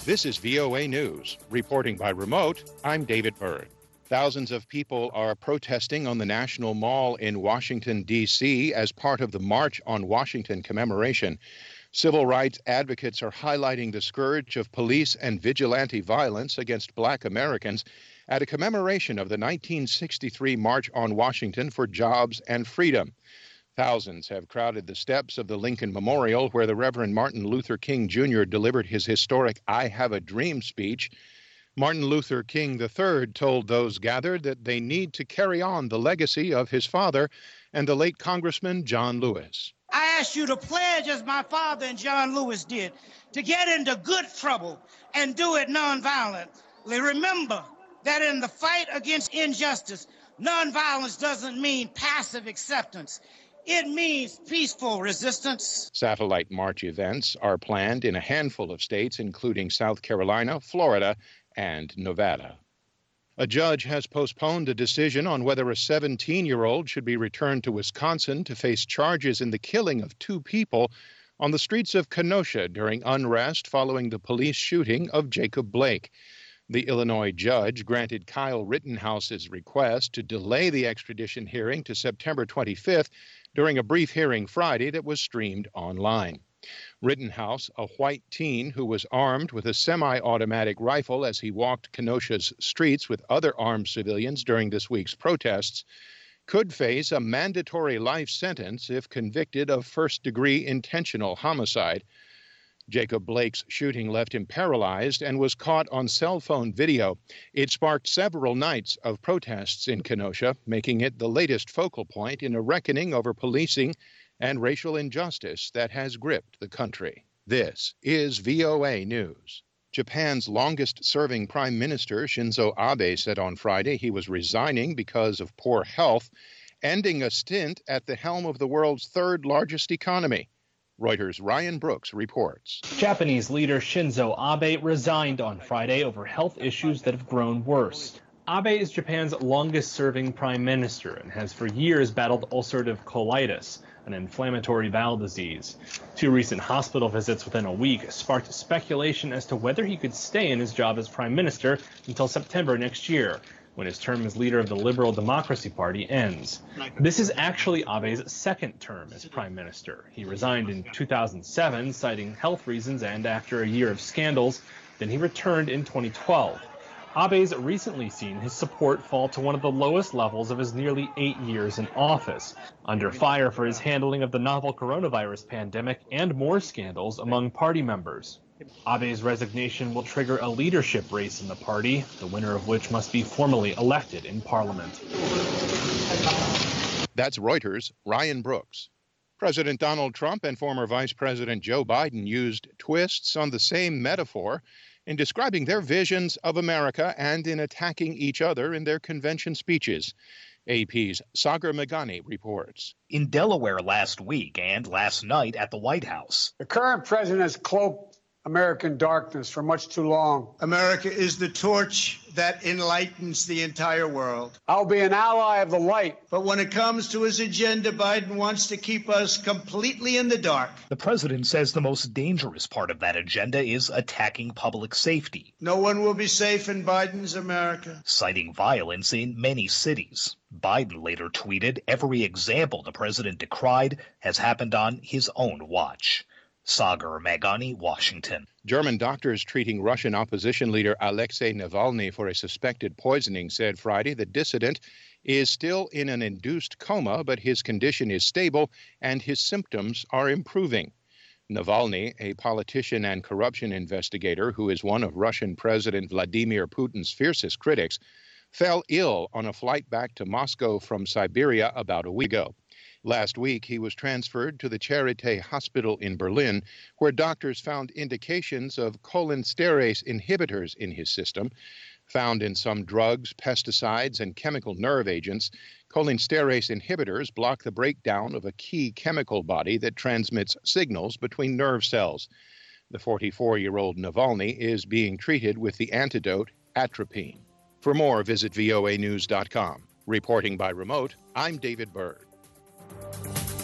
This is VOA News. Reporting by remote, I'm David Byrd. Thousands of people are protesting on the National Mall in Washington, D.C. as part of the March on Washington commemoration. Civil rights advocates are highlighting the scourge of police and vigilante violence against Black Americans at a commemoration of the 1963 March on Washington for Jobs and Freedom. Thousands have crowded the steps of the Lincoln Memorial, where the Reverend Martin Luther King Jr. delivered his historic I Have a Dream speech. Martin Luther King III told those gathered that they need to carry on the legacy of his father and the late Congressman John Lewis. I ask you to pledge, as my father and John Lewis did, to get into good trouble and do it nonviolently. Remember that in the fight against injustice, nonviolence doesn't mean passive acceptance. It means peaceful resistance. Satellite march events are planned in a handful of states, including South Carolina, Florida, and Nevada. A judge has postponed a decision on whether a 17-year-old should be returned to Wisconsin to face charges in the killing of two people on the streets of Kenosha during unrest following the police shooting of Jacob Blake. The Illinois judge granted Kyle Rittenhouse's request to delay the extradition hearing to September 25th during a brief hearing Friday that was streamed online. Rittenhouse, a white teen who was armed with a semi-automatic rifle as he walked Kenosha's streets with other armed civilians during this week's protests, could face a mandatory life sentence if convicted of first-degree intentional homicide. Jacob Blake's shooting left him paralyzed and was caught on cell phone video. It sparked several nights of protests in Kenosha, making it the latest focal point in a reckoning over policing and racial injustice that has gripped the country. This is VOA News. Japan's longest-serving Prime Minister Shinzo Abe said on Friday he was resigning because of poor health, ending a stint at the helm of the world's third-largest economy. Reuters' Ryan Brooks reports. Japanese leader Shinzo Abe resigned on Friday over health issues that have grown worse. Abe is Japan's longest-serving prime minister and has for years battled ulcerative colitis, an inflammatory bowel disease. Two recent hospital visits within a week sparked speculation as to whether he could stay in his job as prime minister until September next year, when his term as leader of the Liberal Democracy Party ends. This is actually Abe's second term as prime minister. He resigned in 2007, citing health reasons, and after a year of scandals, then he returned in 2012. Abe's recently seen his support fall to one of the lowest levels of his nearly 8 years in office, under fire for his handling of the novel coronavirus pandemic and more scandals among party members. Abe's resignation will trigger a leadership race in the party, the winner of which must be formally elected in Parliament. That's Reuters' Ryan Brooks. President Donald Trump and former Vice President Joe Biden used twists on the same metaphor in describing their visions of America and in attacking each other in their convention speeches. AP's Sagar Meghani reports. In Delaware last week and last night at the White House, the current president has cloaked American darkness for much too long. America is the torch that enlightens the entire world. I'll be an ally of the light. But when it comes to his agenda, Biden wants to keep us completely in the dark. The president says the most dangerous part of that agenda is attacking public safety. No one will be safe in Biden's America. Citing violence in many cities. Biden later tweeted, every example the president decried has happened on his own watch. Sagar Meghani, Washington. German doctors treating Russian opposition leader Alexei Navalny for a suspected poisoning said Friday the dissident is still in an induced coma, but his condition is stable and his symptoms are improving. Navalny, a politician and corruption investigator who is one of Russian President Vladimir Putin's fiercest critics, fell ill on a flight back to Moscow from Siberia about a week ago. Last week, he was transferred to the Charité Hospital in Berlin, where doctors found indications of cholinesterase inhibitors in his system. Found in some drugs, pesticides, and chemical nerve agents, cholinesterase inhibitors block the breakdown of a key chemical body that transmits signals between nerve cells. The 44-year-old Navalny is being treated with the antidote atropine. For more, visit voanews.com. Reporting by remote, I'm David Byrd.